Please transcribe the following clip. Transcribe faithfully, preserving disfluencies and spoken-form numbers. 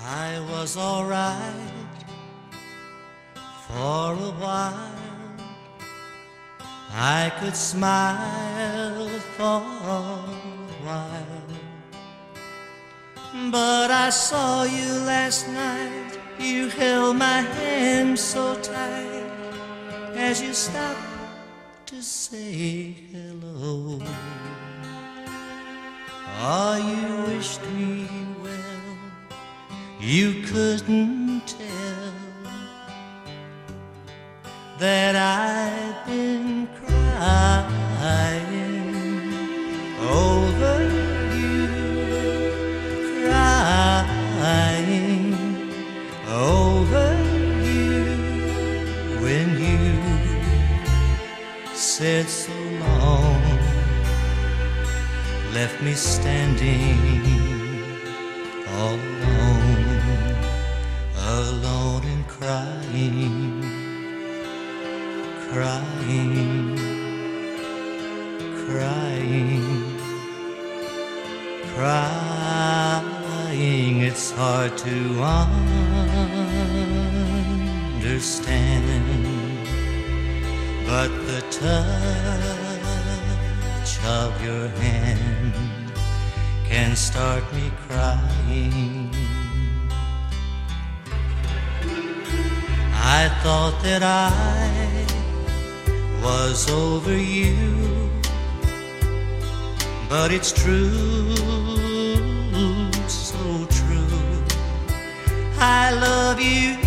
I was alright for a while. I could smile for a while. But I saw you last night. You held my hand so tight as you stopped to say hello. Oh, you wished me well. You couldn't tell that I'd been crying over you, crying over you when you said so long, left me standing all alone, alone and crying, crying, crying, crying. It's hard to understand, but the touch of your hand can start me crying. I thought that I was over you, but it's true, so true. I love you